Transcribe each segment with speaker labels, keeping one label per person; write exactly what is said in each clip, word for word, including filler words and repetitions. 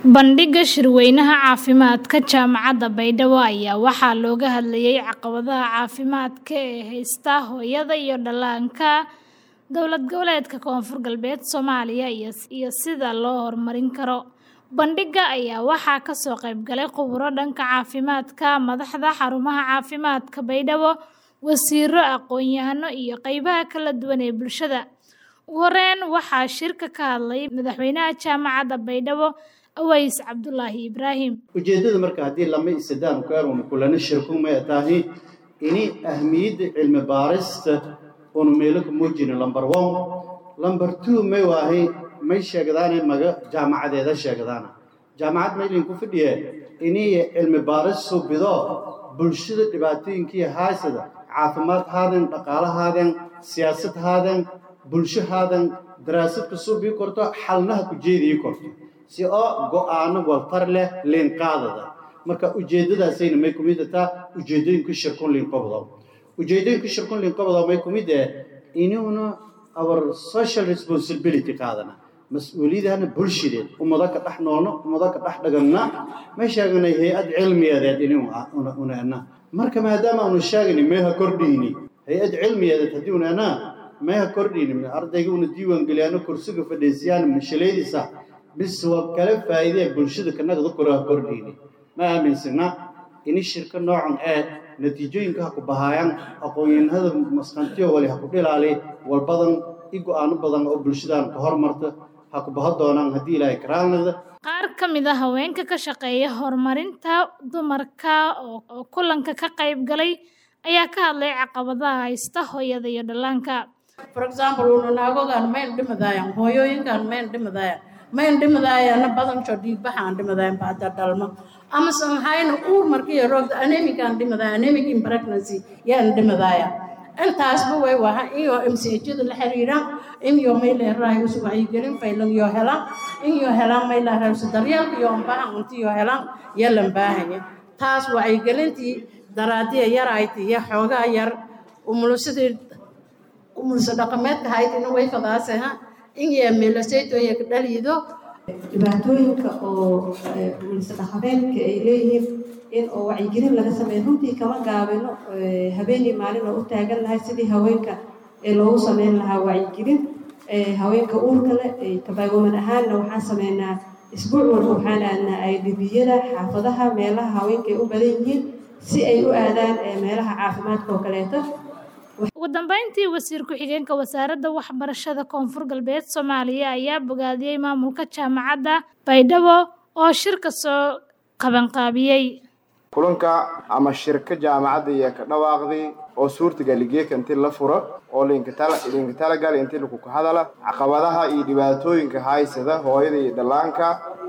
Speaker 1: Bandhigga shirweynaha caafimaadka Jaamacadda Baydhabo ayaa waxaa looga hadlayay caqabadaha caafimaadka ee haysta hooyada iyo dhallaanka dowlad goboleedka Koonfur Galbeed Soomaaliya iyo sida loo horumarin karo. Bandhigga ayaa waxaa ka soo qayb galay khuburo dhanka caafimaadka, madaxda xarumaha caafimaadka Baydhabo, wasiirro, aqoon-yahano iyo qaybaha kala duwan ee bulshada. Ugu horreyn, waxaa shirka ka hadlay madaxweynaha Jaamacadda Baydhabo Aways Cabdullaahi Ibraahim.
Speaker 2: ujeedada marka hadii lama isadaan ku armo kulana shirku ma tahay ini ahmiyada cilmi baarista oo meel ku muujin number one number two may waahay may sheegadaanay maga jaamacadeeda sheegadaana jaamacad meelin ku fadhiye ini cilmi baaris soo bido bulshada dhibaatooyinkii haysada caafimaad haadan dhaqaalahaadeen siyaasad haadan bulsho haadan daraasad ku soo bi korto xalnaha ku jeediyo korto si oo go'aano waltar leh leen qaadada marka ujeedadaasayna may kumidata ujeedooyinka shirkun leen qabado ujeedooyinka shirkun leen qabado may kumidee inuu our social responsibility qaadana mas'uuliyadana bulshada umada ka dhax noolno umada ka dhax dhagana ma sheeganay hay'ad cilmiyeed inuu una marka maadaama uu sheeganay meeha kordhini hay'ad cilmiyeed hadii una meeha kordhini ardayga una diiwaan galiyano kursiga fadhiisiyaan mashaleedisa بس وكله فائدة بالشدة كنا ذكرها كرديني ما أمسنا إن الشركة نوع آه نتيجة إنك هكبهايان أقوين هذا مسكنتيه ولا هكبيل عليه والبدن يجو أنا بدن أو بالشدة كهر مرت هكبهاد دونا هدي لا إكرام هذا
Speaker 1: qaar ka mid ah haweenka ka shaqeeya horumarinta dumarka oo kulanka ka qayb galay ayaa ka hadlay caqabadaha haysta hooyada iyo dhallaanka.
Speaker 3: For example, naagogan meel dhimadayaan hooyooyinkan meel dhimadayaan meel dhimadayaan badan soo dhiig baxaan dhimadayaan baada dhalmo ama san hayna uur markii roog anemican dhimadayaan anemic in pregnancy yaan dhimadayaan intaasba way waxa iyo M C H da la xiriira in iyo meel raay u soo ay gelin faylan iyo helaan in iyo helaan meel raay u daryeel iyo baahan intii iyo helaan yeelan baahan taas way gelintii daraadiya yaraaytii iyo xoogaa yar umulusidii umulsa dhaqameedka hay'adina way fadaasaha in iyo meelaseeto ay ka dhaliido
Speaker 4: dhibaatooyinka oo umulsa dhaqameedka ay leeyihiin in oo wacyigelin laga sameeyo runtii kama gaabino habeenii maalin oo u taagan lahay sidii haweenka ee loogu sameyn lahaa wacyigelin haweenka uurka leh tabagoman ahaanna waxaan sameynaa isbuuc walba waxaan aadnaa ay dhibiyada xaafadaha meelaha haweenka ay u badan yihiin si ay u aadaan meelaha caafimaadka oo kaleeto.
Speaker 1: ugu dambeyntii wasiir ku-xigeenka wasaaradda waxbarashada Koonfur Galbeed Soomaaliya ayaa bogaadiyay maamulka Jaamacadda Baydhabo oo shirka soo qaban qaabiyay
Speaker 5: kulanka ama shirka jaamacadda iyo ka dhawaaqday oo suurtagal geeka intii la furo oo linka tala linka tala gal intii lagu ka hadala caqabadaha iyo dhibaatooyinka haysada hooyada iyo dhallaanka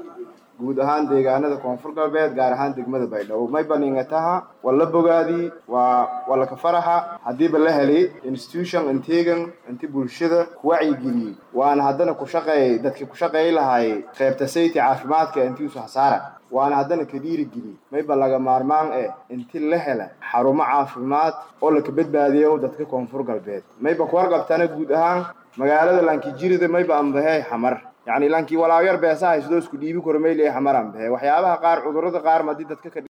Speaker 5: guud ahaan deegaanada Koonfur Galbeed gaar ahaan degmada Baydhabo may baningataha wala bogaadi waa wala ka faraha hadii ba la helay institution integan intii bulshada wacyi geli waan hadana ku shaqeey dadkii ku shaqeey lahaay qaybta sayti caafimaadka intii soo xasaara waan hadana ka dhiiri geli may ba laga maarmaan ee intii la hela xarumo caafimaad oo la ka badbaadiyo dadka Koonfur Galbeed may ba ku warqabtana guud ahaan magaalada Lankijirida may ba ambahay xamar يعني لانكي ولا غير بيساها يسدوس كديبي كورميلي حمران به وحيابها قار عذرده قار ما دي dadka